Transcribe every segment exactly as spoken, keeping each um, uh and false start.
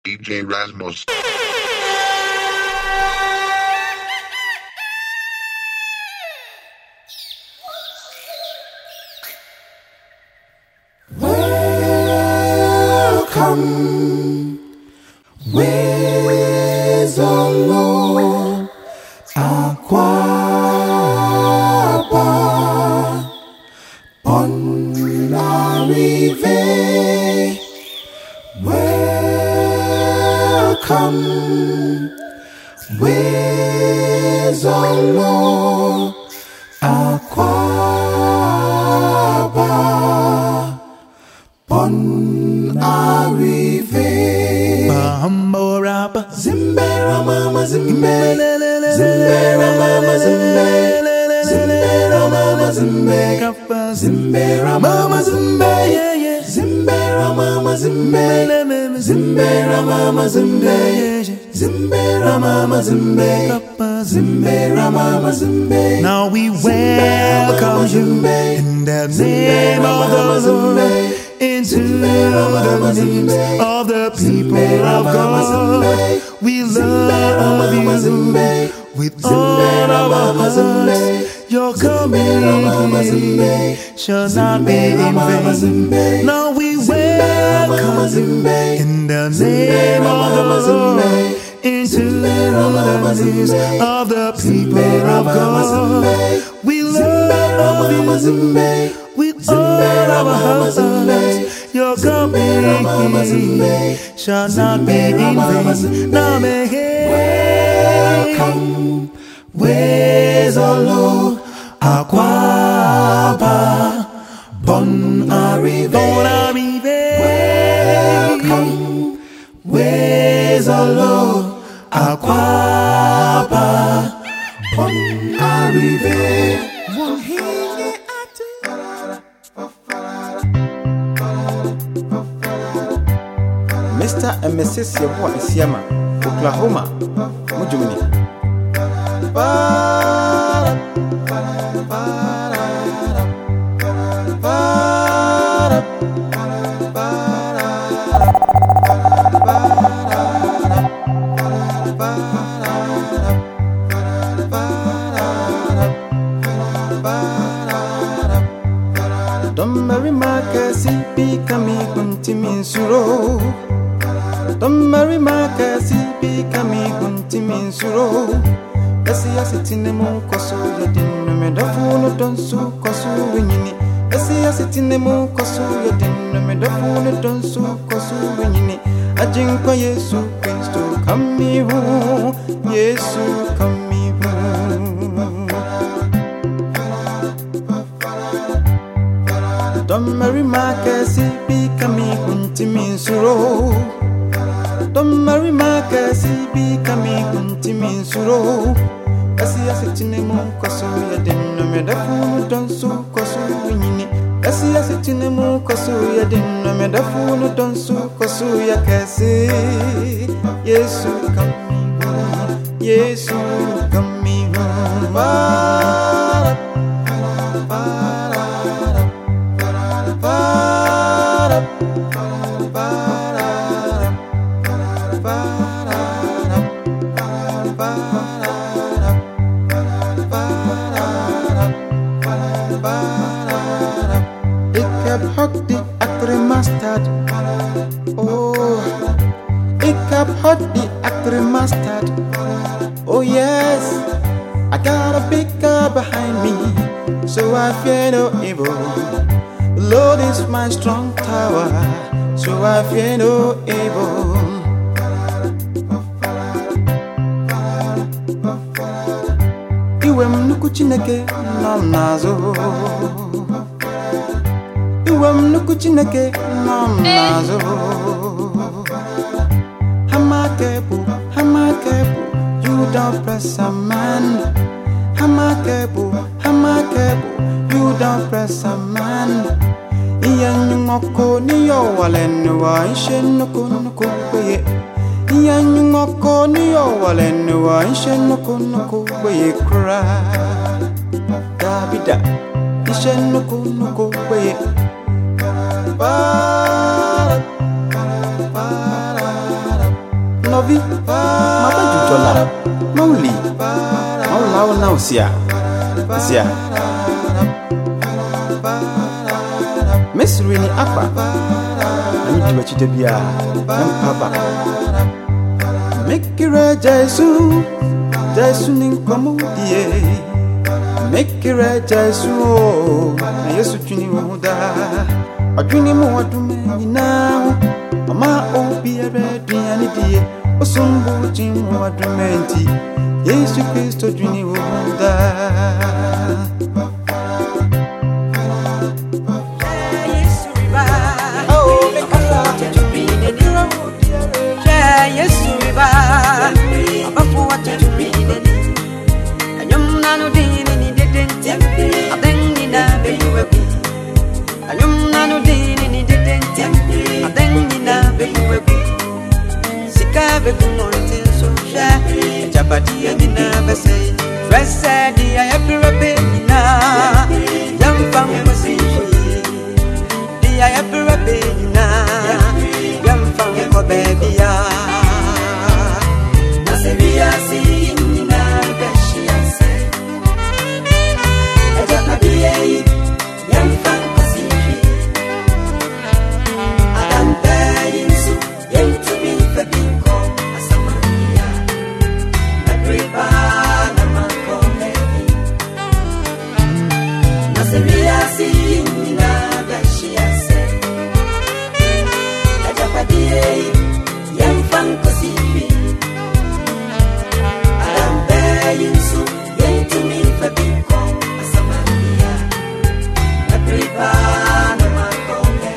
D J Rasmus. Welcome, with the Lord, Aquaba, Bonarive. Welcome, with the Lord, Aquaba, Bonarive. Bahambora, Zimbera mama zimbe, zimbera mama zimbe, zimbera mama zimbe, zimbera mama zimbe, zimbera mama zimbe, zimbera mama zimbe, zimbera mama zimbe, zimbera mama zimbe. Now we welcome you in the name of the Lord into the names of the people of God. We love you with all of our hearts. Your coming shall not be in vain. Now we welcome you in the name of the Lord into the names of the people of God. We love you with all of our hearts. Your coming shall not be in vain. Now may welcome, where's the Lord, Aquaba, Bonarive. Welcome, where's the Lord, Aquaba, Bonarive. Mister and Missus Yabua Isiama, Oklahoma, Mujumini. Don't marry my Cassie, be coming, Kuntimin Suro. Don't marry my Cassie, be coming, Kuntimin Suro. Let's see us sitting in the moon, Cosso, you didn't made a fool, don't so Cosso, winning. Let's see us sitting in the moon, Cosso, you didn't made a fool, don't so Cosso, winning. I drink for Yesu, Christ, come me home, Yesu, come me home. Don't marry my Cassie, be coming, Kuntimin Suro. Don't marry my Cassie, be coming, Kuntimin Suro. I see us sitting in the moon, Cosso, you didn't made a fool, don't so Cosso, winning. I see us sitting in the moon, Cosso, you didn't made a fool, don't so Cosso, ya Cassie. Yesu, come me home, Yesu, come me home. Hot the acre mustard. Oh, it kept hot the acre mustard. Oh yes, I got a big car behind me, so I fear no evil. The Lord is my strong tower, so I fear no evil. Iwe mnuku Chineke nam nazo. Iwam nuku Chineke nam nazo. Hamakebu, hamakebu, you don't press a man. Hamakebu, hamakebu, you don't press a man. Iyan yung oko niyo walen wa ishen nuku nuku beye. Iyan yung oko niyo walen wa ishen nuku nuku beye kura. Dabida, ishen nuku nuku beye. Ba sia sia Mesri ni akpa na mi diwa chite bia na mpaba Mekira Jesu Jesu ni nkwamudie Mekira Jesu na Yesu twini wo da adwini mu wadume nyina mama obi areduane die osumbu jimu wadumenti Yesu Kristo twini wo da Yesu riba abafu watu tubideni anyumna no dini ni dedenti adengi na beweku anyumna no dini ni dedenti adengi na beweku sikabe kumonte sosha jabadi ni na bese resa dia ya pirabe na yamfa mwasi dia ya pirabe na yamfa ko baby ya Nasebia si na beshiase Eja kabie yamfa kasifi Adambe yinsu yentumi fabiko asamania Nagriba na makome Nasebia si na beshiase Eja kabie yamfa kasifi Yinsu yentumi fabiko asamania Nagriba na makome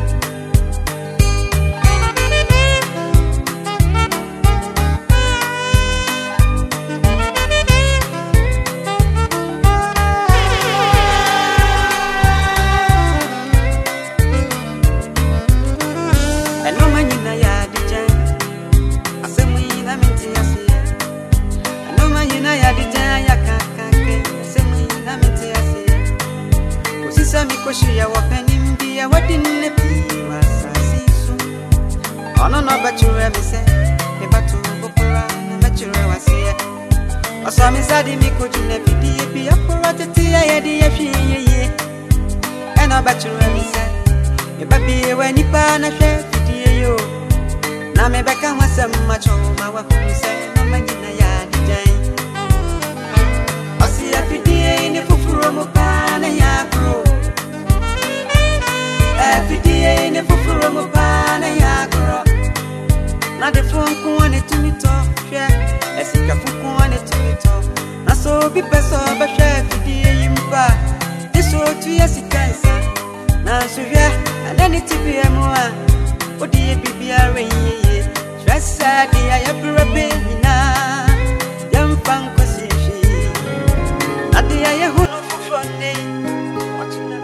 Enoma nyina ya dijan asemu ina minti yasiya Enoma nyina ya dijan ya kakake asemu ina minti yasiya Osisa mikoshi ya wapeni mbia wadine piwa sasisu Ono no bachure mise Mebatu bukura na bachure wasiya Osami zadi mikojune vidiye Pia pura tetia yedi ya fiye ye Eno bachure mise Mebabiye we nipa na she vidiye yo Na mebeka wase macho mawa kumise No manyina ya dijan Osi ya fidiye ini fufuro mupana ya kuro Fidiye ini fufuro mupana ya kuro Na de funku wane tumito She esika funku wane tumito Na so bipeso bashe fidiye imba Diso tu yesika isa Na suya anani tibiye mua Odiye bibiya renye Stressa diya ya burabe ina Yamfanko sishi Adiya ya hunu fufronde Wachina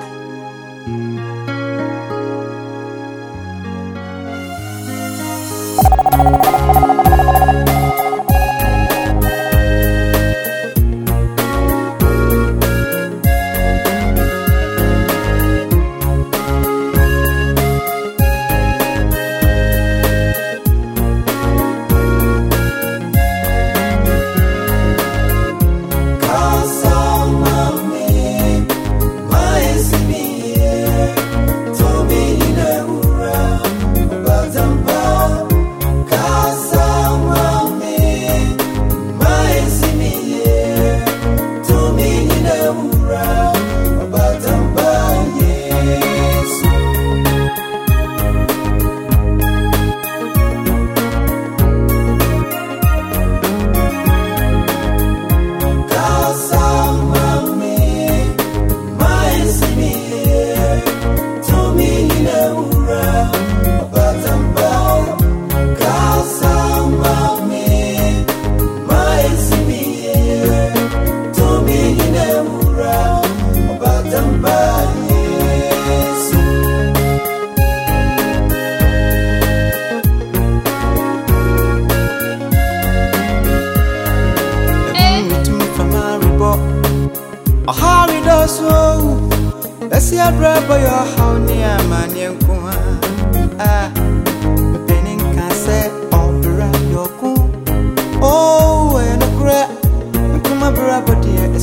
Let's see a drop by your how near man yankuma. Ah, penning can say over your cool. Oh, and a crack, come a brabber dear,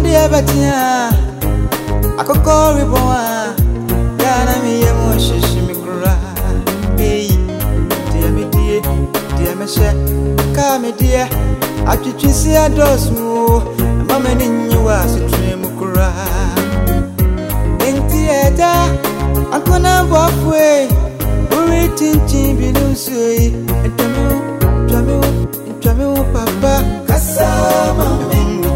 dear Batia, I could call Riboa, Yana me emo shishimi cry. Hey, dear me dear, dear Michelle, come dear, I just see a dose more, a moment in you was a dream cry. In theater, I'm gonna walk away, waiting to be no say, and Jamu, Jamu, Jamu, Papa, Cassama.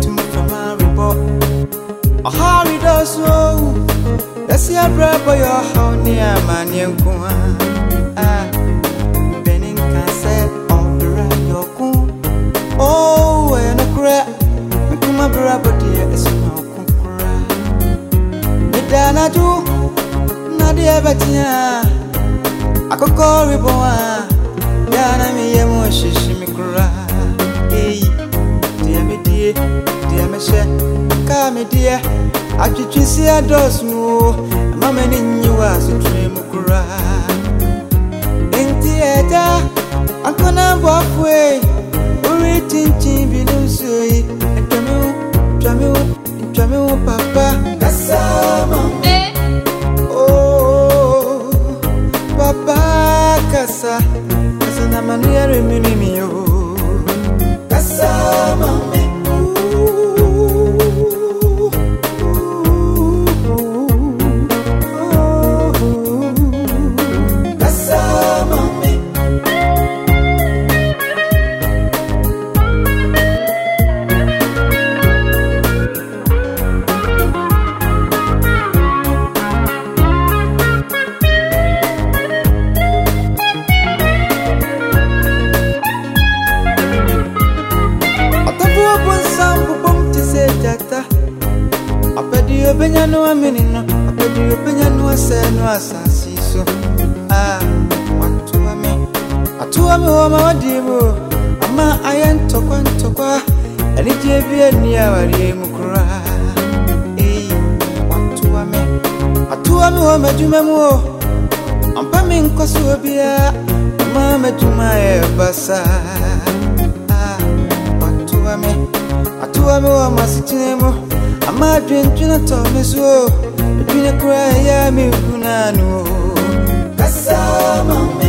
A hurry does so. Let's see a brother by your honey, a man, young Kuan. Ah, Benning can say, all the right, your coon. Oh, and a crack. And come my brother, dear, is no cry. Midana do, Nadia Batia. I could call Riboa. Yana me, emo, shishimi cry. Hey, dear me, dear, dear Michelle. Come dear, I just see a dose more. Mamma in you was a dream cry. In theater, I'm gonna walk away. Waiting to be no say. And Jamu, Jamu, Jamu, Papa, Cassama. Oh, Papa, Cassa, Cassana Mania, Minimio, Cassama. No, I mean, I bet you opinion was said no assassin. So, ah, what to me? I told me, oh, my dear, I'm a iron to one to qua, and it gave me a near a cry. Eh, what to me? I told me, oh, my Jumamo, I'm coming Cosubia, Mamma to my bassa. Ah, what to me? I told me, oh, my sitting. I'm a drinking a Thomas, oh, between a cry, I'm a Punano. Cassama.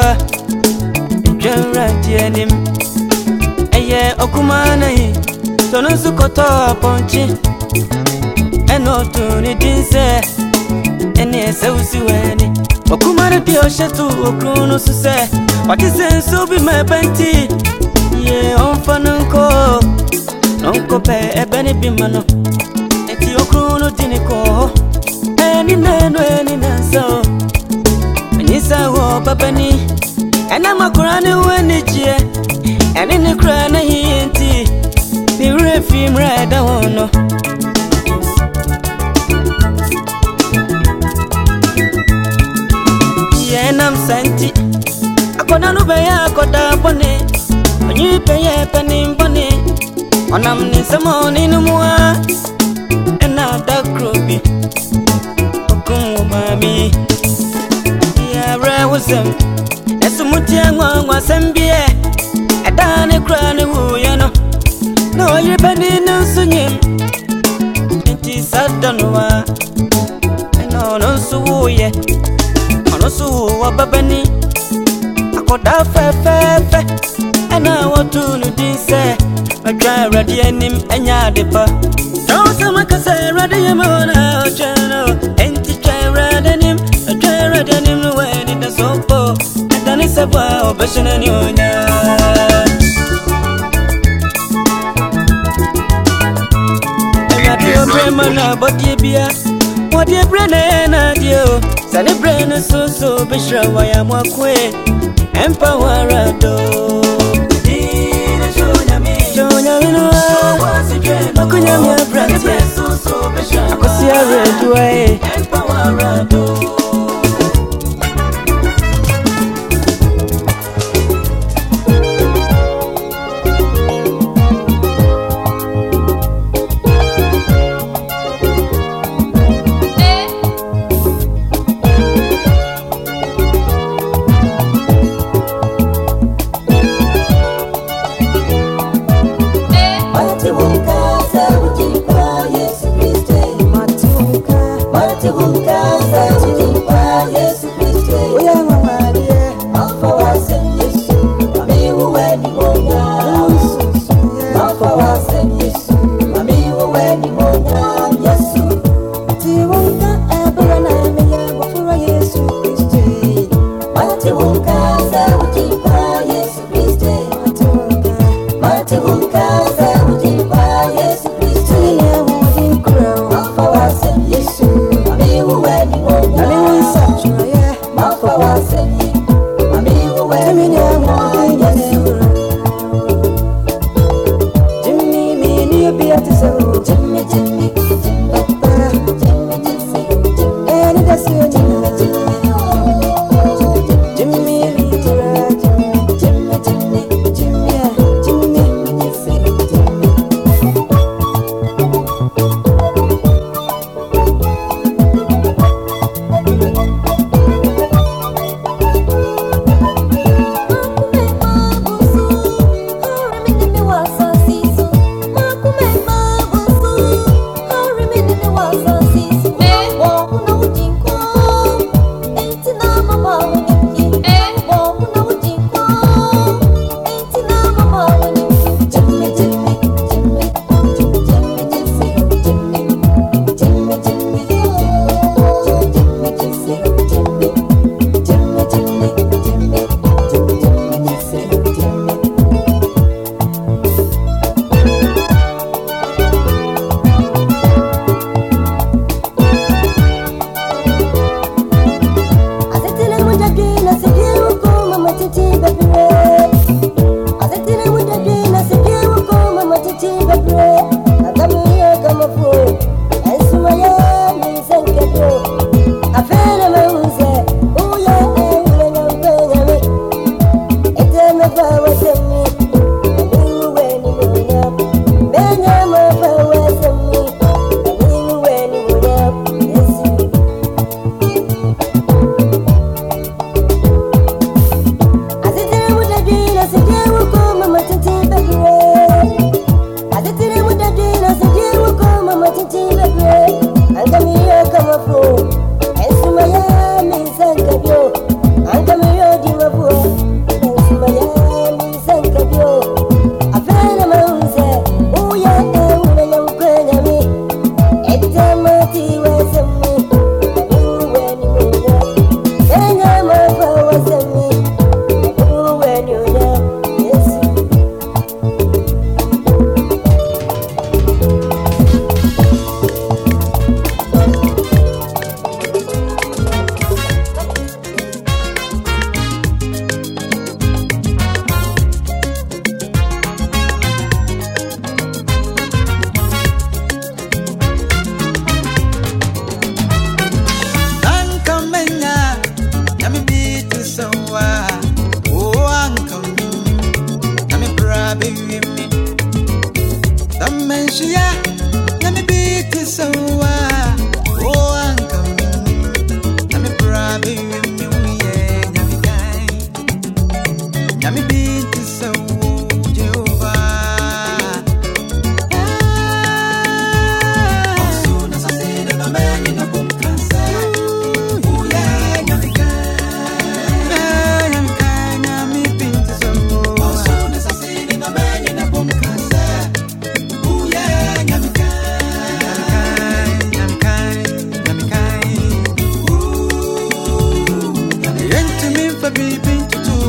Okumana Sono su koto ponchi eno tu ni dinse ene se usiweni okumare di oshetu okunu suse wakise so bi me benti ye onfanunko nonko pe ebeni bimano eti okunu diniko eni neno eni nanso Nisa wo babani ena makurani weni jie eni ni krana hienti ni refi mreda wono Ye nam santi akona no be ya akoda bone onyi pe ye peni bone onam ni samoni no mua ena da krobi okun mami Wasem Esumuti angwa ngwa sembie Edane krani wuye no No yibeni nsunyim Inti sadanwa Eno nsu wuye Ono su wa babani Akoda fe fe fe Ena watu nudinse Madra radi enim enya depa Jonsa makase radi yemona ochano Enti chai radi enim Chai radi enim nuweni Sopo, atani sabwa obeshana nyonya. Emadio brema na body bia, body brena na dio. Sani brena so so bishra waya mwakwe, empowerado. Dina shonya mi, shonya mi no. Makunya mi abrante, akosia redwae, empowerado. menshia, let me beat it so oh, uncle, let me probably let me beat it so Jehovah. As soon as I see the man in a boom concert, oh yeah, yummy kind, yummy kind, yummy beat it so. As soon as I see the man in a boom concert, oh yeah, yummy kind, yummy kind, yummy kind, ooh, yummy into me for being to do.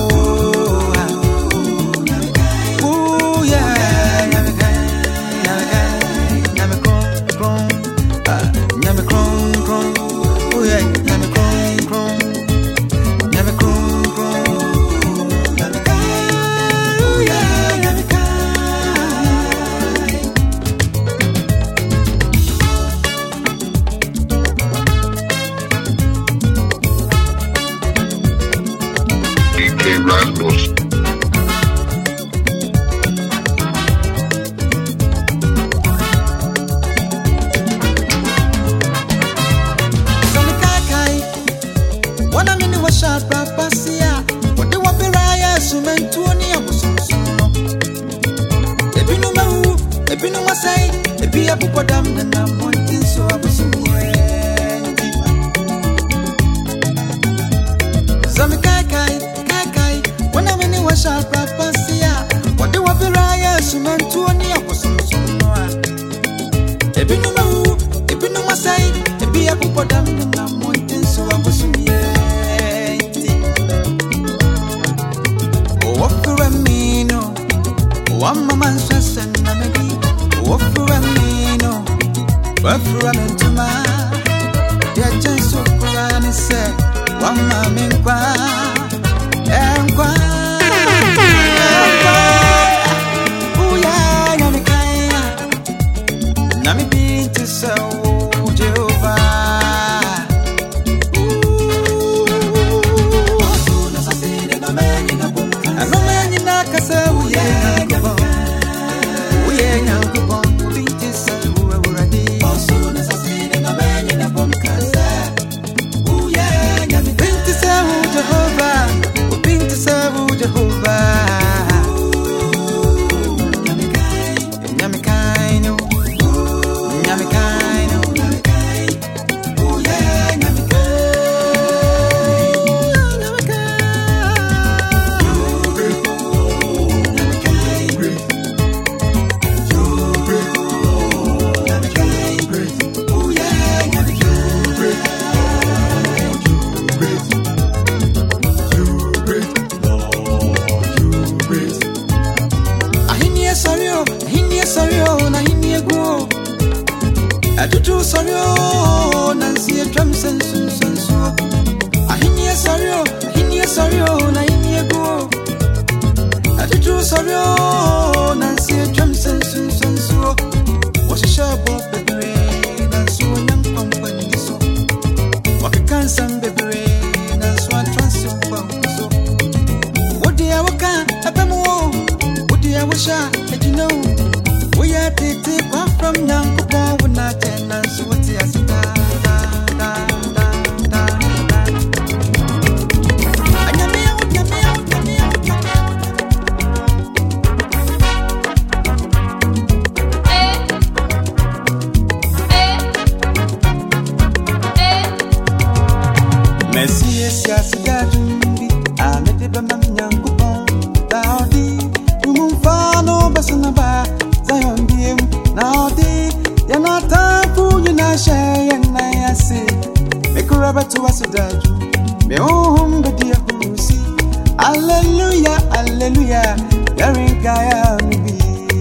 Hallelujah, hallelujah, Yaringaya Mibi.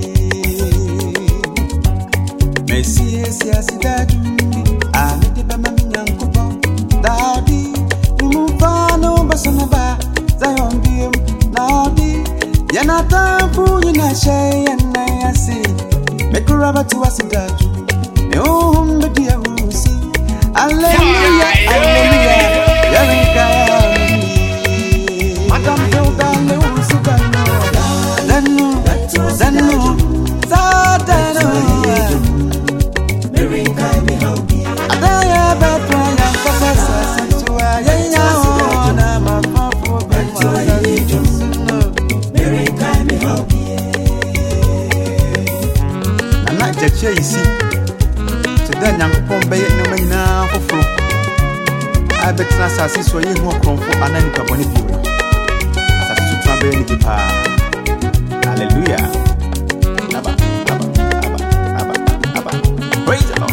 Messias, yes, that I made the Bamam Coupon, Dowdy, Mufano Basanaba, Zion Beam, Nowdy, Yanata, Puyina Shay, and I see. Make a rubber to us that you, the dear who see. Hallelujah, hallelujah, Yaringaya Mibi. Madam Hilda, no, Sugano, Zanu, Zanu, Zadana. agyakyɛ yi si te dɛ Nyankopɔn bɛyɛ nneɛma nyinaa foforo a bɛtena asase so yɛ hu ɔkorɔmfo ana nipa bɔne bio no asase so tena bɛyɛ ne bi paa. Hallelujah. Abba, Abba, Abba, Abba, Abba. Praise the Lord.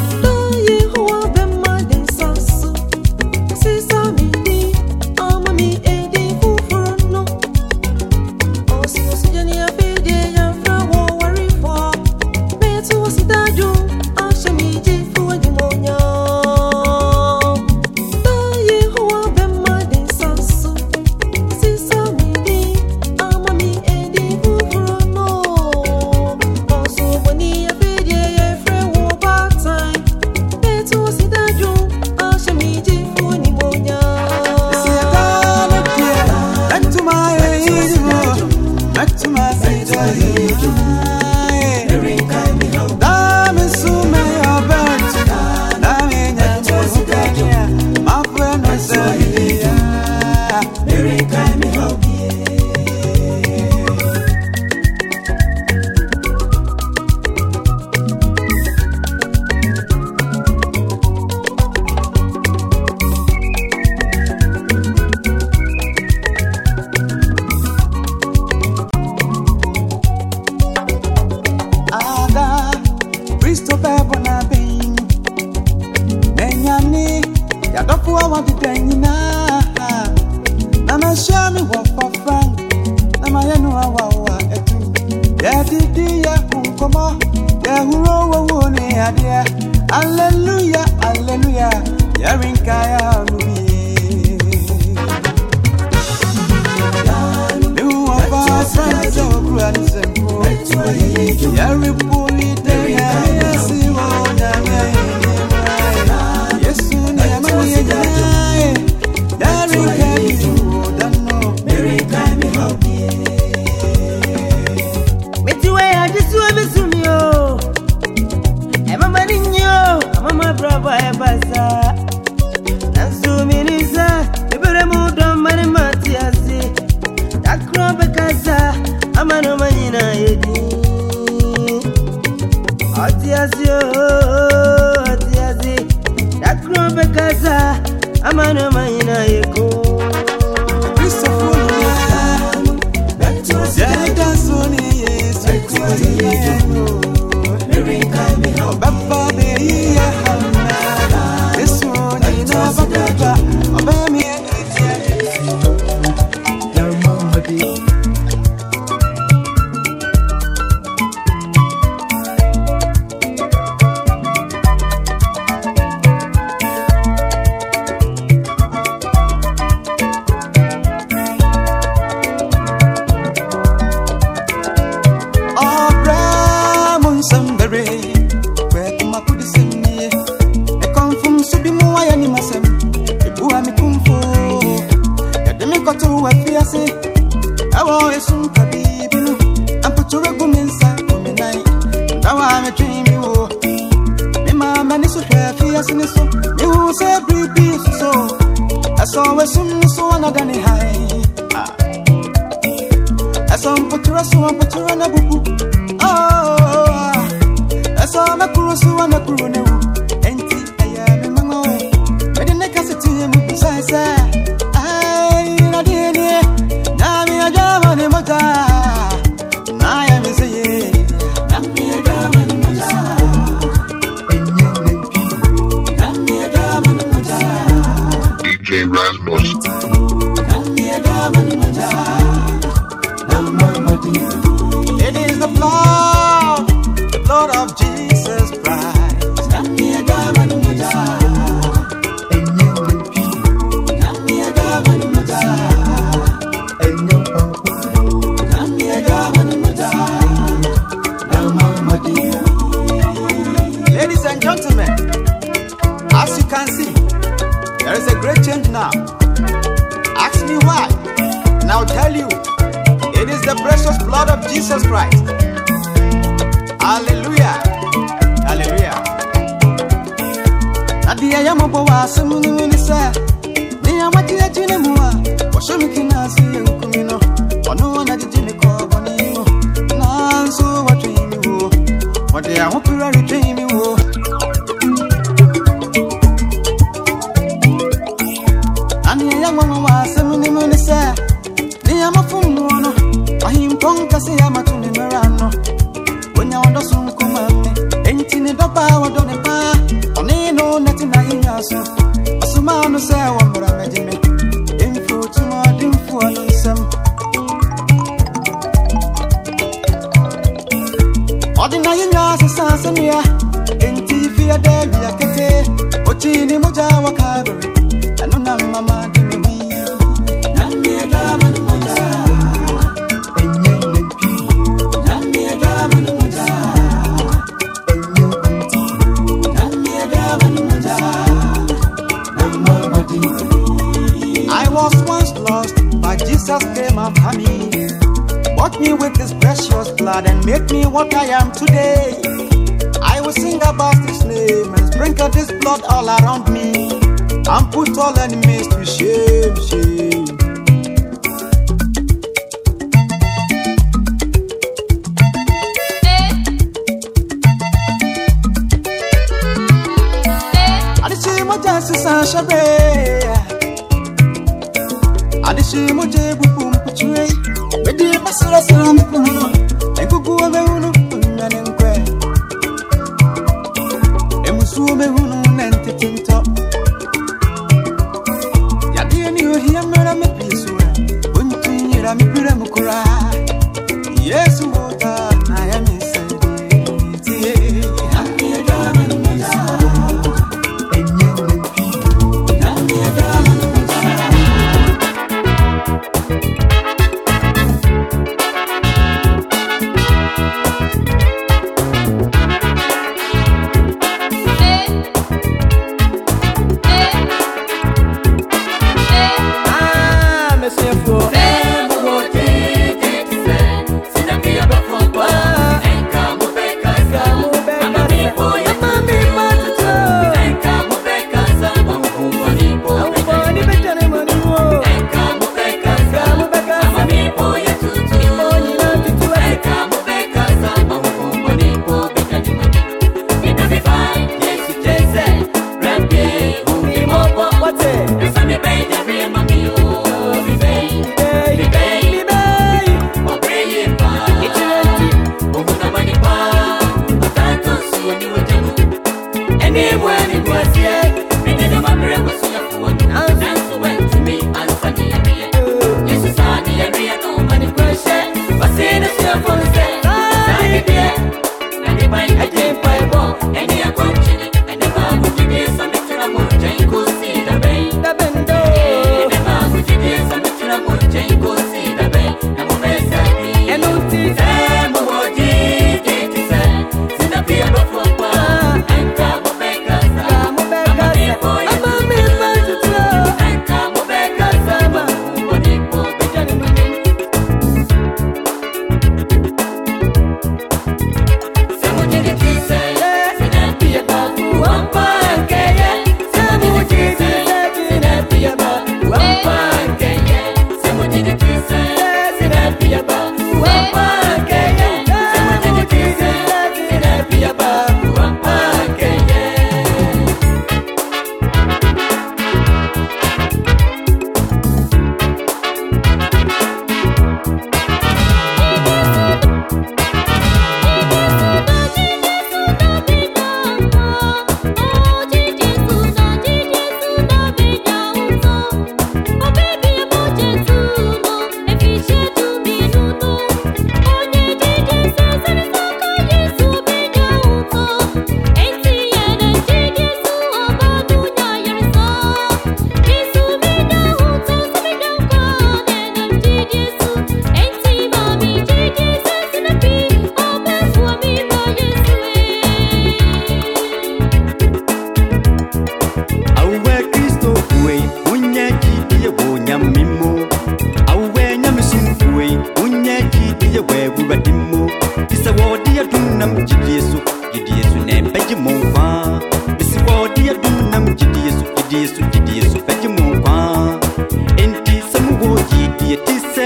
Hallelujah, hallelujah, Yarinkaya Mubi. You are our friends, so grand and simple. Yaripoli, yes, you are yes, soon I am a Yarinkaya, you don't know. Yarinkaya, me help me. With the way I just want to see you. Mama brava e basa Nansu minisa Ibere mudo mani matiasi Dakro bekasa Amano manina yedi Atiasi oh Atiasi Dakro bekasa Amano manina yeko Christopher Zeta Sony yes Baba Beya this one you know Baba Obey me your mama be Oh Ramon Sambere I want some baby. I'm put your room inside for me night. Now I'm a dream you. Me mama is so happy as in so. You say baby so. I saw a soon so another high. I saw put your so and put your on a boo. Oh, I saw my cruise on a cruise. Empty, I am a mamma. But in the cassette, I'm beside. It is the blood, the blood of Jesus Christ. Ladies and gentlemen, as you can see, there is a great change now. Ask me why, and I'll tell you. It is the precious blood of Jesus Christ. Hallelujah. Hallelujah. Nadia yamobo wa semunu ni sa. Ni amati ejine muwa. Washomi kinasi yenkumino. Ono na jijini ko bonimo. Nanso watwini wo. Or they are hoping to dream you. And the young woman was a minimum, sir. The Amafuno, I am Tonka say I'm a Tunimerano. When you're on the soon come up, ain't in the power, don't the bar. I need no nothing I hear so. As a man who say, one more regiment. Info to my info on some. Ordinary nurse is Sansamia. Ain't T V a day, we are Kate. Ochini Mojawa Cabaret. And no mamma, give me. Namia Gaman Moja. And you and P. Namia Gaman Moja. And you and T. Namia Gaman Moja. Namma. I was once lost, but Jesus came after me. Bought me with his precious blood and made me what I am today. I will sing about his name and sprinkle this blood all around me and put all enemies to shame, shame. Adishimo Jansi Shabe Adishimo Jebu Pumputue Bedi Basura Salam Puno and Kuku Hunu Punankwe Emusume Hunu Nente Tinto Yadiani Hia Mera Mepisu Bunti Rami Piramukura Yes, Mota, I am inside.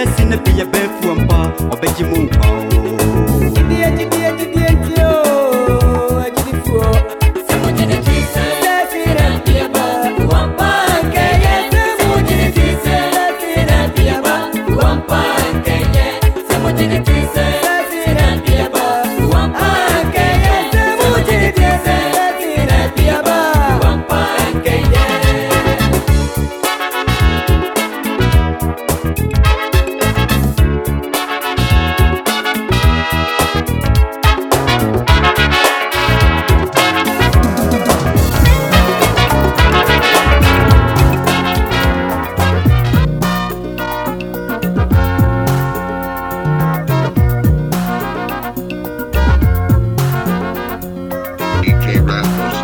Be a befu and bar, or Betty Moon. D J Rasmus.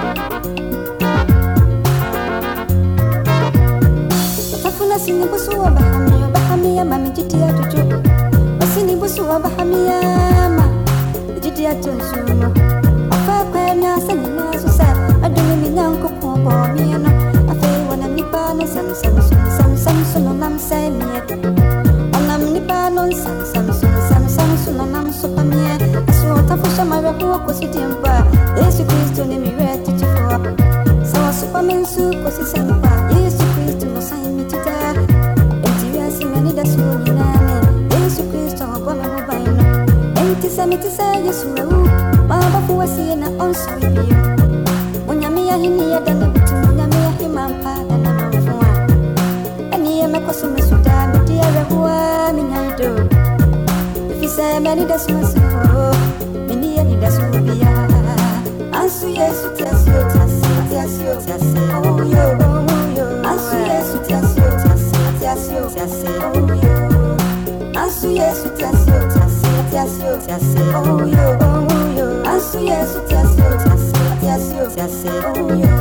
Tafuna sini busu wa bahamia, bahamia mami jitia tuju. Sini busu wa bahamia ma, jitia tunsuno. Afa kwa na sani na susa, adumi minyanko kumbo miano. Afe wana nipa na sam sam sam sam sam suno nam say miye. Onam nipa non sam sam sam sam sam suno nam sopa miye. Asu tafusha mara huwa kusitimba. Yesu Kristo ni mireti chifua. Sawa sopa minsu kusisempa. Yesu Kristo no say mi tita. Entiria simeni da suoni nani. Yesu Kristo wabome mubaino. Entisa mitisa Yesu wewu. Baba fuwa siye na onso ibiyo. Munyamiya hini ya dana bitu. Munyamiya himampa dana mamfuwa. Aniye mekosu mesuda. Midiya rehuwa minyaido. Ifise meni da sumasu. Miniya ni da subiya. Ansu Yesu tiasio tiasio tiasio tiasio. Oh yo oh yo. Ansu Yesu tiasio tiasio tiasio tiasio. Oh yo. Ansu Yesu tiasio tiasio tiasio tiasio. Oh yo oh yo. Ansu Yesu tiasio tiasio tiasio tiasio. Oh yo.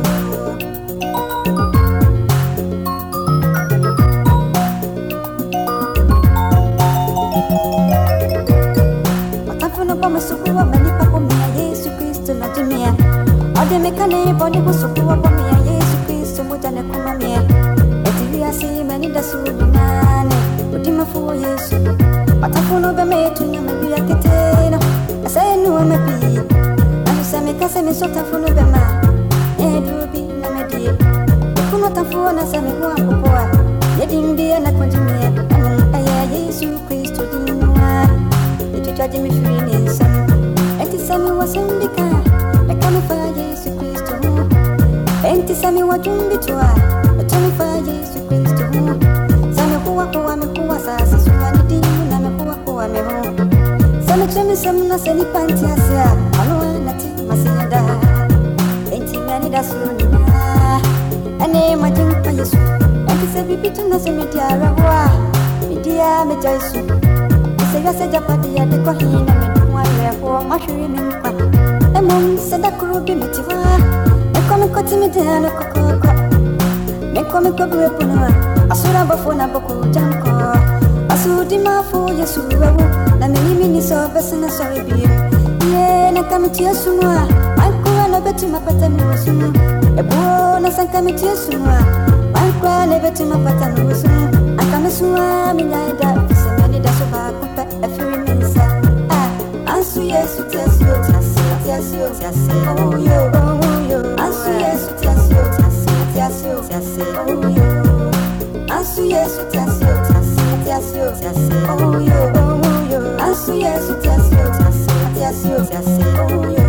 Watafuna kwa masukuwa manipa kumia Yesu Kristo na jimia. Ode mekane boni masukuwa kumia Yesu Kristo muda na kumamia. Etilia sima ni dasuli nane. Udima fuwa Yesu. Watafuna bemetu nyama biya keteno. Asenu wamepi. Anusa mekase misota funu bema. Edubi na medie. Kuno tafuwa na sami huwa kupoa. Yedindia na konjimia. Anu aya Yesu Kristo dinua. Etujaji mifiri nisam. Enti sami wasembika. Ekami fa Yesu Kristo. Enti sami wajumbitua. Etami fa Yesu Kristo. Sami huwa kuwa mekuwa sasa. Suwani dimu na mekuwa kuwa meho. Sami chemi samna seni panti asia. Anuwa nati masiyada. Enti mani da sunina. Ane majumpa Yesu. Enti sebi bitu na semi diara huwa. Midia meja Yesu. Sega seja padi ya deko hina menuwa leho. Mashuri minkwa. Emom seda kurubi mitiwa. Meko meko timidea no kokoko. Meko meko buwe punua. Asura bofo na boku janko. Asudi mafu Yesu wewu. Na minimi ni sobe sana sorry biyo. Ye na kamiti Yesu nwa. Mankura no beti mapata nuwasunu. Ebuo na san kamiti Yesu nwa. Mankura ne beti mapata nuwasunu. Akamisuwa minyaida. Fisemeni da soba kumpe efiri minsa. Ansu Yesu tiasio tiasio tiasio tiasio. Oh yo oh yo. Ansu Yesu tiasio tiasio tiasio tiasio. Oh yo. Ansu Yesu tiasio tiasio tiasio tiasio. Oh yo oh yo. Ansu Yesu tiasio tiasio tiasio tiasio. Oh yo.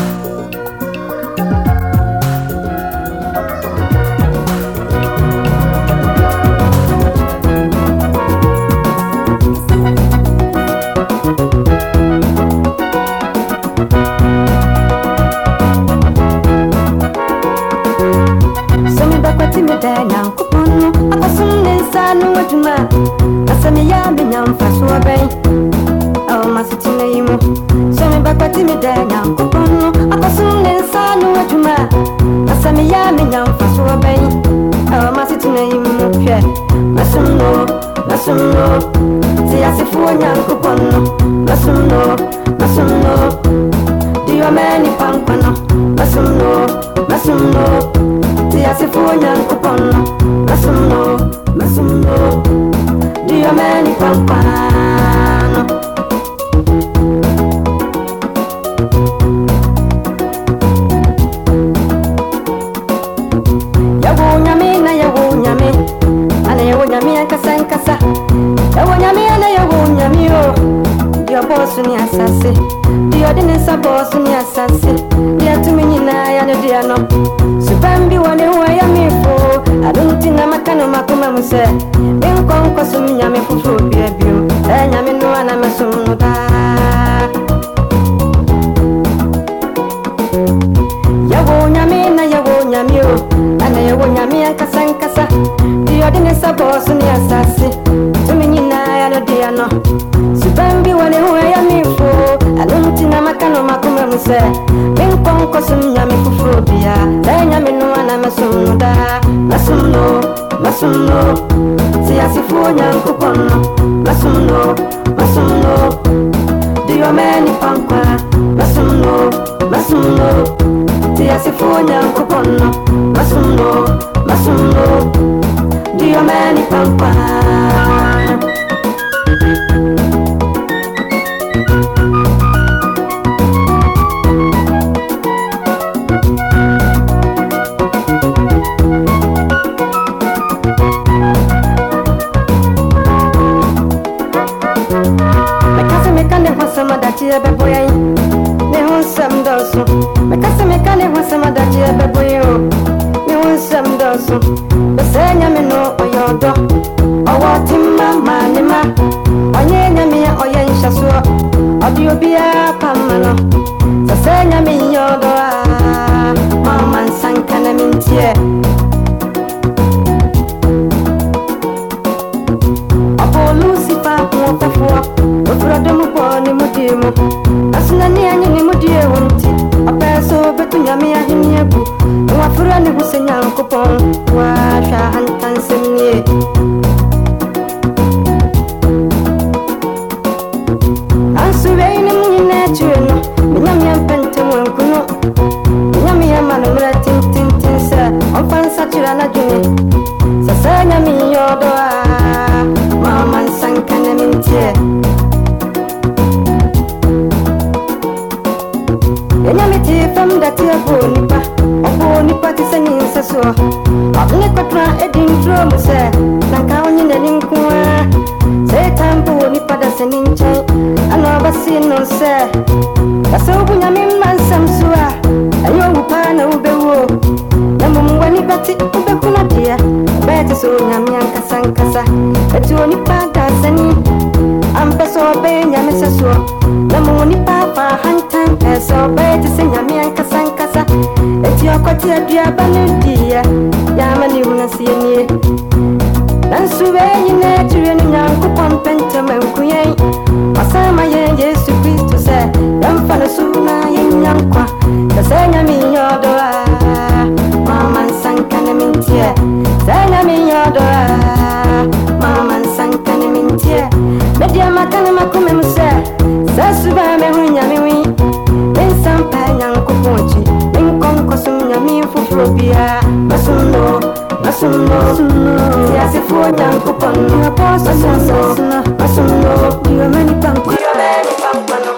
Timidanya kupono akasumne sanu wajuma asami ya minyam faswa bay aw masitina yimo sami bakwa timidanya kupono akasumne sanu wajuma asami ya minyam faswa bay aw masitina yimo pye masumno masumno ti asifu nyam kupono masumno masumno diwa meni pankano masumno masumno Asifunya kupono, masumno, masumno, diyo meni pampano. Yawu nyami na yawu nyami, ana yawu nyami ankasa ankasa. Yawu nyami ana yawu nyami o, diyo bosu ni asase, diyo dinisa bosu ni asase, diyo tuminyina ya diyo no. Bambi wane huwa ya mifo Adunti na makano makuma muse Binkon kwa sumi nyame fufu biebio E nyame nuwa na mesumuda Yawo nyame na yawo nyame o Ana yawo nyame ya kasa nkasa Diyo dine sabo suni asasi Tumi nyina ya no diya no Subambi wane huwa ya mifo Adunti na makano makuma muse Binkon konko sunya me fufobia Zenya me no ana mesumuda Masumno, masumno Siasi funya nkupono Masumno, masumno Diyo meni pankwa Masumno, masumno Siasi funya nkupono Masumno, masumno Diyo meni pankwa Chia beboya ne honsam dosu mekasa mekane honsam dachi beboyo ne honsam dosu besenya me no oyodo owatimma manima onyenya me oyensha so odio bia pamano besenya me yodo a mama sankana mintie Lucifer, what the fuck? What for the Mupon, Mutimo? As Nani and Mudia wanted a pair so between Yami and Yabu. What for any who sing young coupon? Washa and Tanzania. I'm surveying in nature. Yami and Pentum Kuno. Yami and Manamura Tintin Tinsa. On Fansaturana Juni. Sasanya me your door. Mama sankana mintie Enya miti fam dati abo nipa Abo nipa tisani nsaso Abne kwatra edin tro muse Nanka onyi nani nkuwa Se tampo nipa da sani nchay Ano abasi no se Kasa ubu nyami mansam suwa Ayo upa na ubewo Namu mwa nipati ube kuna dia Bete so nyami ankasa nkasa Etu nipa da sani Ampeso be nyami seso Namu nipa fa hantan Peso bete se nyami ankasa nkasa Eti okwati aduya banudia Yamani unasiye Nansuwe yine tuye ni nyanku pampente menkuye Masama ye Yesu Kristo se Yamfana suna ye nyankwa Kasenya minyodoa Mama nsankane mintie Senya minyodoa Mama nsankane mintie Media makane makume muse Sasuba mehunya miwi Mensampa nyanku ponchi Minkonko sumnya mifufrobia Masuno Masuno Yasi fuja nkupono Masuno Masuno Diyo meni panko Diyo meni pampano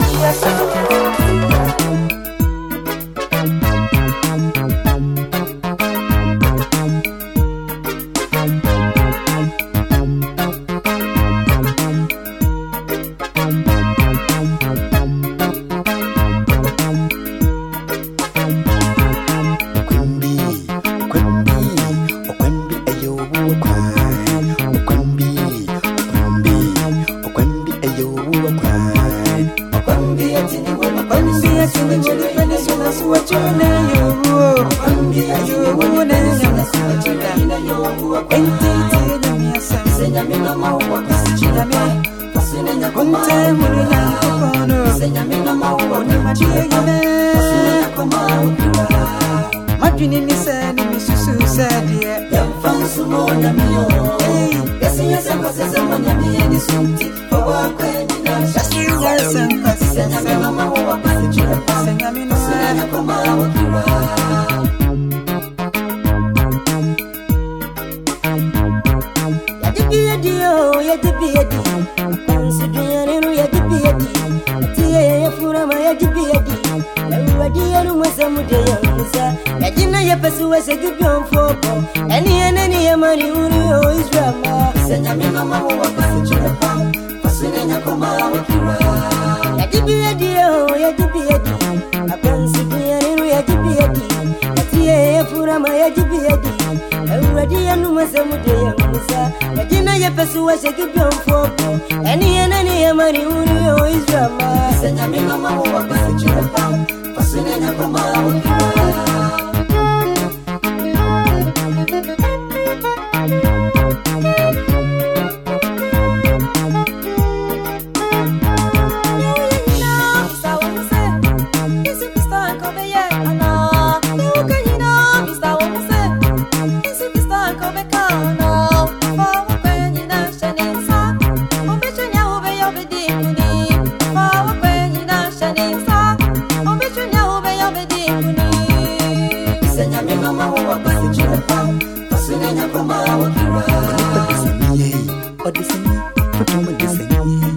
Senya mi mama wa basi chapa pasunenya kwa mawa kira odiseni tutuma diseni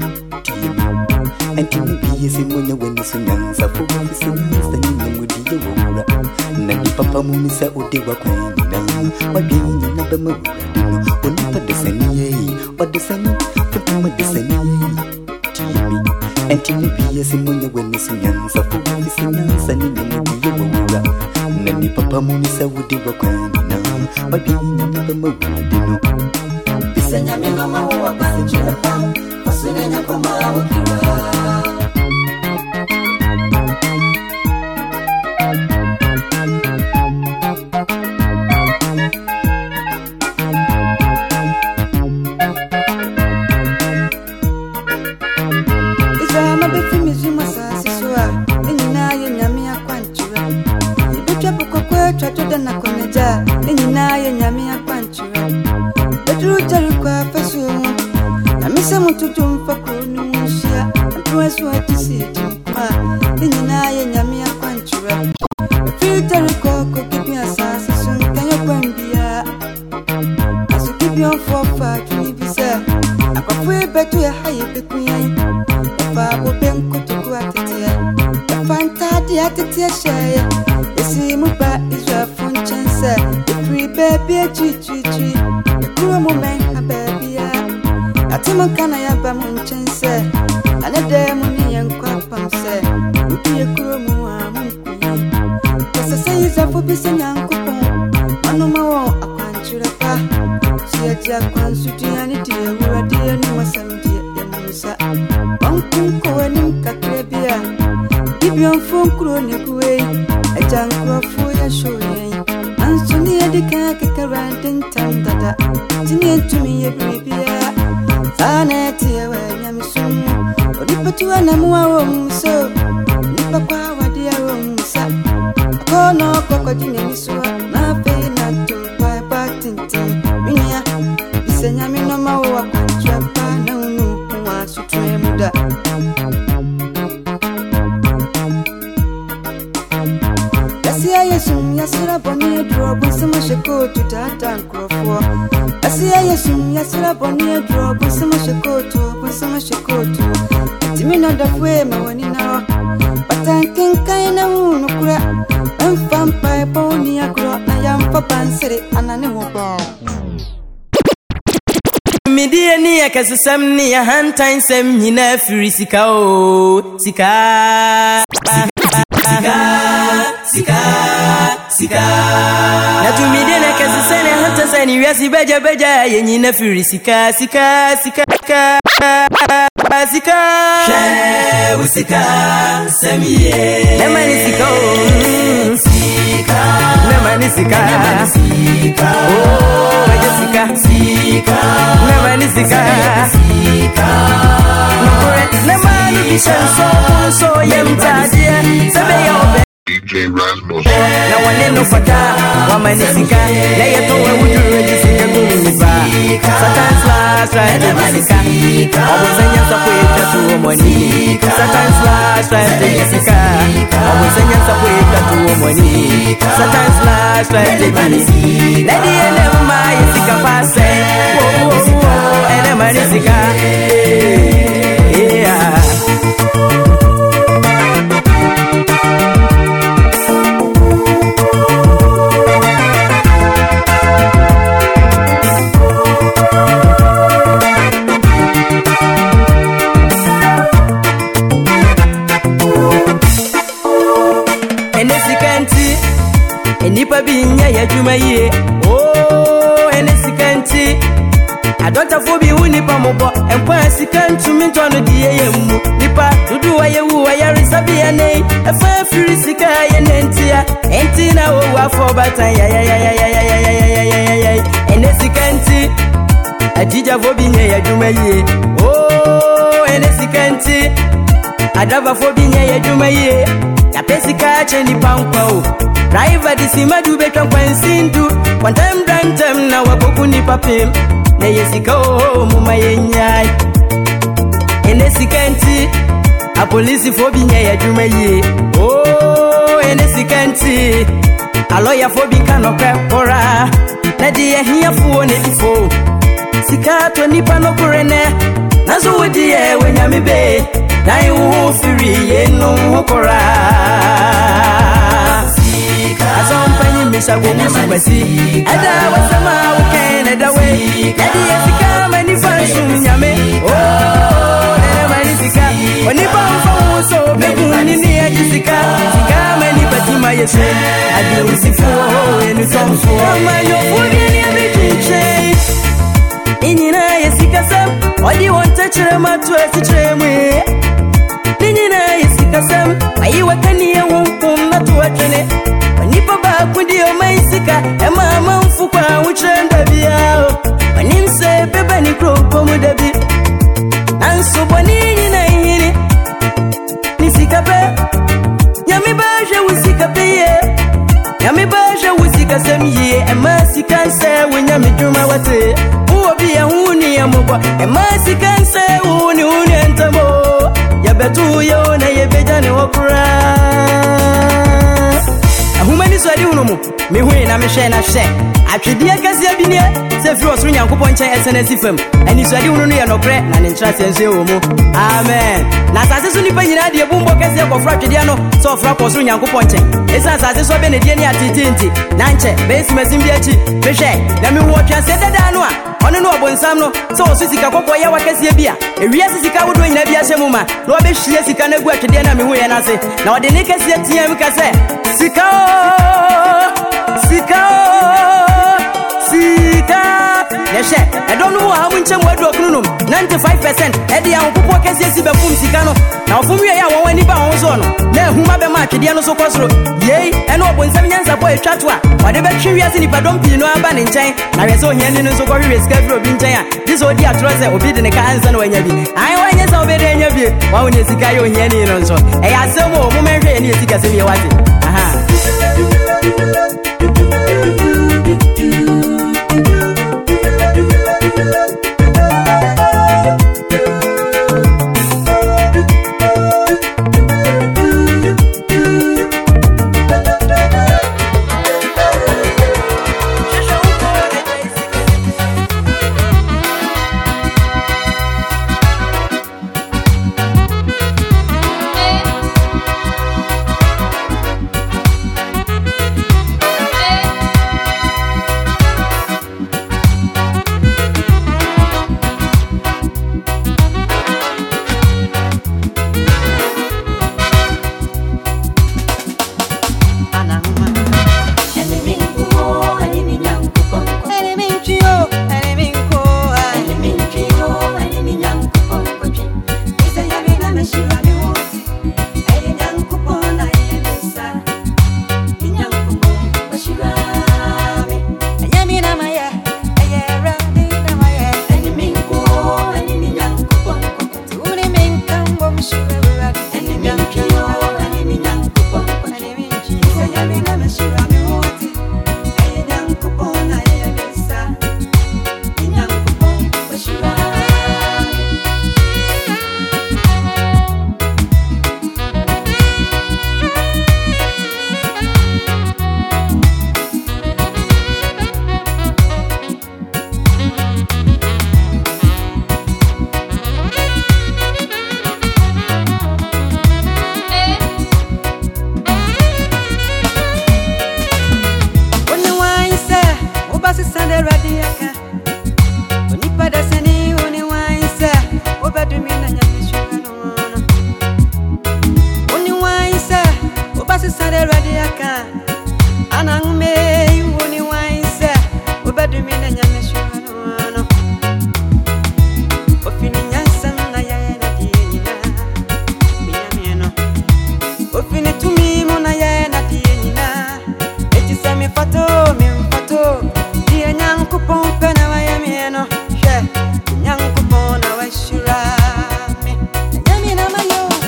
antini biye simunya weni sunyanza fuwa bisenza nyine mudiye wura nani papa mumisa udewa kwa nyina wadini na bama onipa diseni odiseni tutuma diseni antini biye simunya weni sunyanza fuwa bisenza nyine mudiye wura nani papa mumisa udewa kwa nyina wadini na bama Senya mi mama wa basi chapa pasunenya kwa mawa kira Izama befi mizuma sasi soa Ninyina ye nyami ya kwanchura Ibitwa puko kwetu atuda na koneja Ninyina ye nyami ya kwanchura Bedru kwa fesu na misa mututu mpakuni mushia Atuwesu watisiti mkuma Ninyina ye nyami ya kwanchura Filteri koko kipi ya sasa Sunkanyo kwa mbia Asu kipi ya mfofa tunibisa Akwafuwe betu ya haye pekunyai Yafa ube mkutuku atetea Yafantadi atetea shaya Yesi muba izwa funchense Ifri baby ya chichichi Kuro mume ha baby ya Atimo kana ya ba munchense Anade muni ya nkwa pamse Upi ya kuro muwa munkuyi Kasa sayiza fubise nyankupon Manu mawo akwanchura pa Siya jia kwansuti ya ni diya Hura diya ni masamdiya ya musa Wankunko wani mkakrebia Ibion fun kuro nekuwe Ejankwa fu ya shoye Ansuni ya dika kikarantin tandada Tini entumi ya bribia Zaneti ya wenya misumu Odipatuwa na muwa wa muso Nipa kwa wadia wa musa Akono kwa kwa jine nisua Mape na tumpa ya patinti Minya Bisenya minoma wa kwanchapa Na unu kwa sutue muda Asiya yesum yasira boni drobo sama sheko tu tata nkrofo Asiya yesum yasira boni drobo sama sheko tu sama sheko tu Timina dafwe mawani nawa Batankin kaina unu kura Mfampa boni akro na yampa bansere anane woba Midiye ni ya kasasam ni ya hantain sem nyina firi sika o sika Sika, sika, sika Na tumide na kasi sene hanta sani Wiasi beja beja yenyi na furi Sika, sika, sika, sika Sika Shewu sika, semiye Nemani sika oh Sika Nemani sika Nemani sika Oh, waja sika Sika Nemani sika Sika Nemani bishan so so yemtajia Sebe yobe D J Rasmus Na waneno fata Wamanisika Na yeto we wujuru jisika kumiba Satan's last right to jisika Wawezanya sakweta tuo mwani Satan's last right to jisika Wawezanya sakweta tuo mwani Satan's last right to jisika Lady enema yisika pase Wo wo wo enema nisika Yeah Enipa binya ya juma ye oh enesikanti adonta fobi unipa mobo empa sikantu mintono diye yemu nipa dudu wa yewu wa yarisabi ane efa firi sika ye nentia entina wo wa for batan ya ya ya ya ya ya ya ya ya enesikanti ajija fobi nya ya juma ye oh enesikanti adava fobi nya ya juma ye ya pesika cheni pankwa o Driver disima dube kwa kwensindu One time done time na waboku ni papim Na yesika oh muma yenyai Enesikenti A polisi fobi nye ya jume ye Oh enesikenti enti a lawyer for be can of pepora na di here for ne fo sika to nipa no korene na so wodi e wenyame be dan wo firi ye no hokora sika azompanyi misa go musabasi ada wasama wo ken ada we edi sika mani fashion nyame oh na mani sika oni ba mfa so be kuni ni ajisika sika mani batima yese adi usifo enu tomfo ma yo fudi ni abitinche inyina yesika sam odi wonte chere matu asichire mu inyina yesika sam ayi wakani ye wonkum na to atwene ani baba kudi o mai sika e mama mfu kwa wuchenda bia ani mse beba ni kropo mu dabi anso boni inyina yini ni sika be nyami ba je wusika be ye nyami ba je wusika sam ye e ma sika se wonya meduma wate obi ya huni ya mobwa e masi kanse uni uni entamo ya betu yo na ye bejane okura ahumani so adi unomu me hui na me hwe na hwe atwedie kase abinie se firi osoro nyankopon chen S N S fam ani so adi unu no ye nokre na ne ntra sense wo mu amen na sase so nipa nyina de bumbo kase akofra atwedie no so ofra ko osoro nyankopon chen esa sase so be ne die ne atitinti na nche be simasim bi achi me hwe na me hu otwa se dada no a ono no obonsam no so osu sika kokko ya wakase bia ewia sika wodo nyina bia hyemu ma na obehwie sika na gu atwedie na me hu ye na se na ode ne kase tiam kase sika sika sika neshe I don't know how much more do kunum ninety-five percent e dia opopo kase si be fum sika no na ofum ye ya won wani ba won so no na ehuma be ma atwedie no so kosoro yei e no obonsam nyansa boy twato a wade be twi wiase ni padom pi no aba ne nchen na we so hiani no so ko hwe sika fro bi nchen a this odi atroze obi de ne ka ansa no wanya bi ai wanya sa obi de anya bi wa won sika yo hiani no so e ya semo mo menhwe ne sika se ye wate aha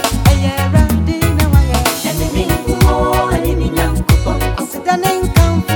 Come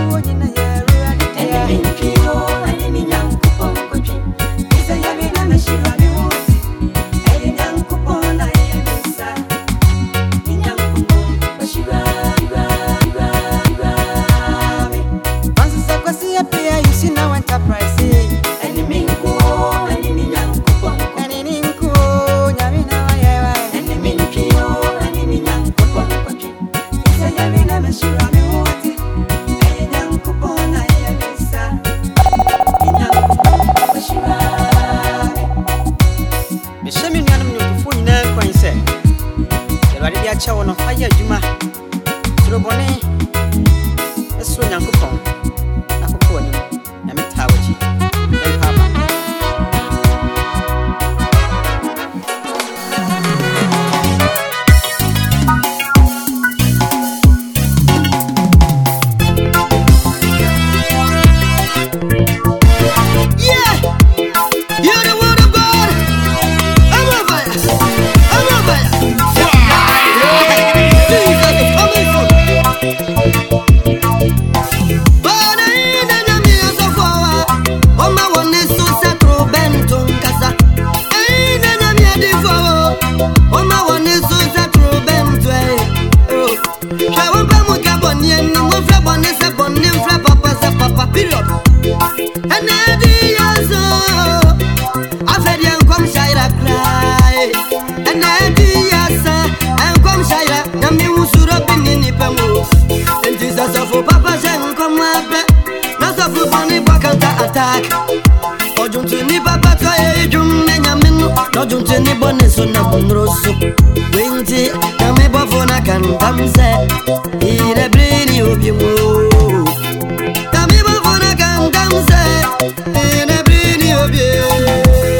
attack. Ojuntuni papa try jum nyamenu. Ojuntuni boneso na bunroso. Winti na me bofona kan tamse. Ire brini obimu. Na me bofona kan tamse. Ire brini obimu.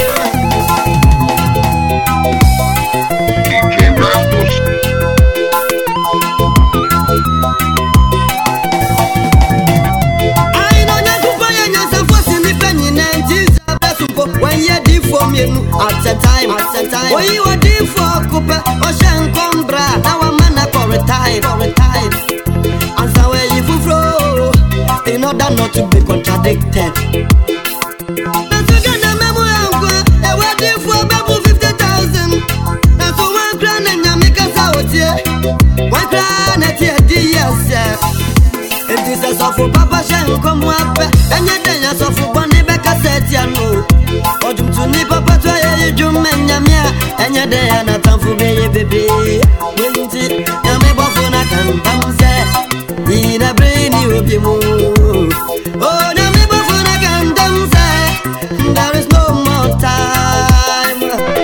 At a time, at a time. Oh, you are deep for Cooper, Ocean Combra. Now I'm man for a time, for a time. And so where you flow, in order not to be contradicted. That's again the memo, a wedding for about fifty thousand. That's one grand and you make us out here. One grand at your yes, it is a soft for Papa Shan come up, and yet then you're soft for Bonnie Becca said, you know. Ojum to ni papa to ye jum nyamia enya de na tamfu be bebe wenti na me bofo na kan tamse ni na breni obi mu oh na me bofo na kan tamse there is no more time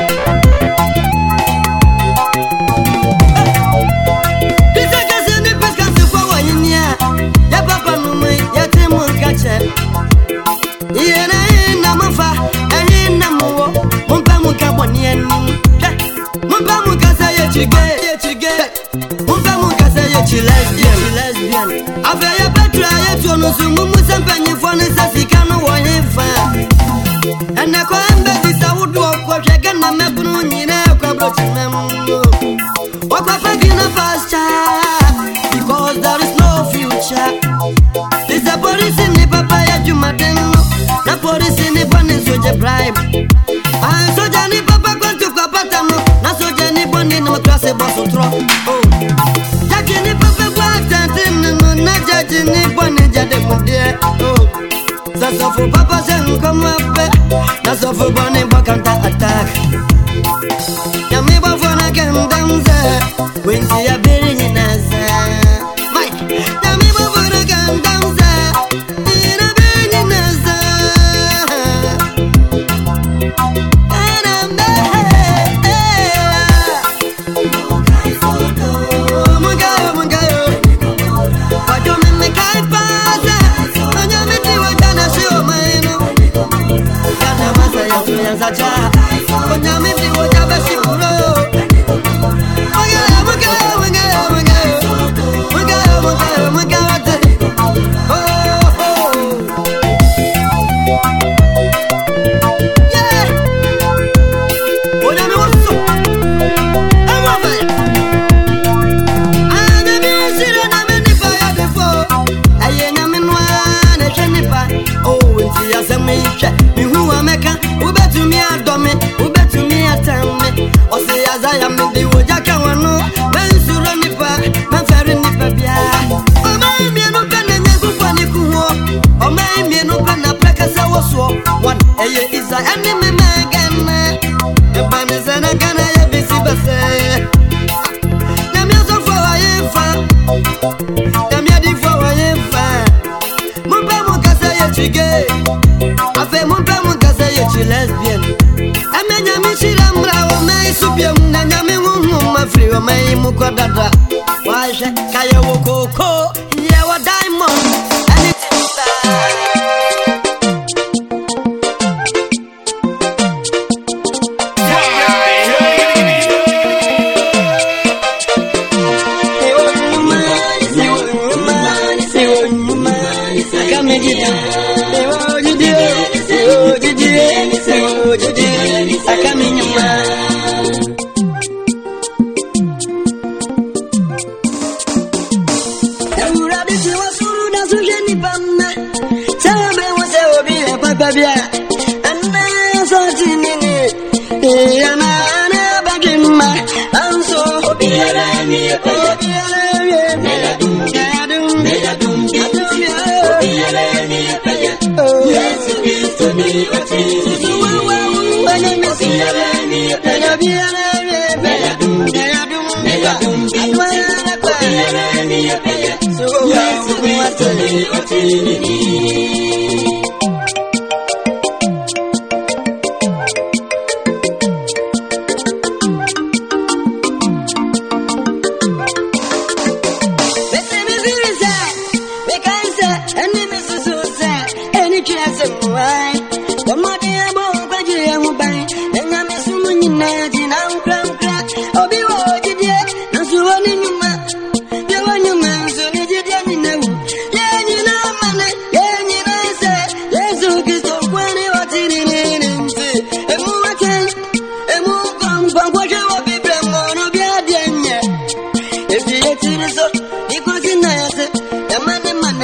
Pisa kase ni peska se fo wa yinia ya papa no me ya temu kache ye na na mafa lesbian, lesbian. After Petra, you know, so Mumus and Penny for Necessicano or infant. And I call Betty, I would walk what I can, my maroon in a crowd. What I find in a fast child because there is no future. There's a police in the papaya, you madam. The police in the bunny, so the bribe. I'm so Johnny Papa going to Capatamo, not so Johnny Bonnie, no class a boss of throw. Oh. Ni bone jade mudie oh sasa fu papa sen come up na so fu bone bakanta attack ya me ba fona kan danza when ti ya beri ni nasa mai ya me ba fona kan danza ina beri ni nasa ana me mungayo mungayo Pajo me kai pasa Anya me ti wa jana shi o maino Kana masa ya tu ya zacha Anya me ti wa jaba shi puro Oya muga muga muga Muga muga muga wate Oh oh Yeah Oya me wasu Ama fire Anya me shira na me Oh, it's just a make me who I make who bet to me a dummy, who bet to me a tell me, or say as I am in the Wojaka one, when Suranipa, my ferry nipia. Oh, my me no pen and you funny cool, or my me no pen a precasa was one, a year is a enemy man. The pan is an agana, a busy basse. The music for I am fan, the music for I am fan. Chige afe mon pa mon kasa ye chi lesbian amenya mi shira mra o mai subiam na nyame hu ma free o mai mu kodada wa she kaya wo koko ye wa diamond anything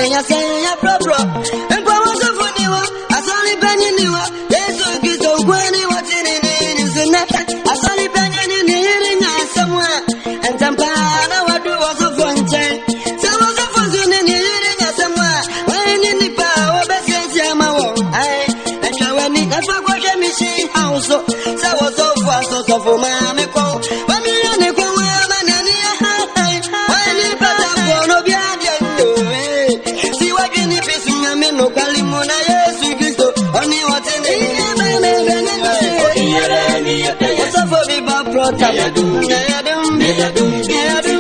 me ya say ya bro bro. And kwa was of niwa, asali penny niwa. Yesu Kristo kwani wati ni ni zina. Asali penny ni ni nya somewhere. And tampana wadu was of one chain. So was of one ni ni nya somewhere. When in the power best ya mawo. Ai, and chawani na kwa kwa jemishi house. So was of was so for mama ko. When you ne kwa mama nani ya hai. When you pata bono biadia ndo. Si wageni pesi nyame no kalimona Yesu Kristo. Oni wate ni nyame me bene ni. What's up for the bad prota? Ya dum, ya dum, ya dum, ya dum.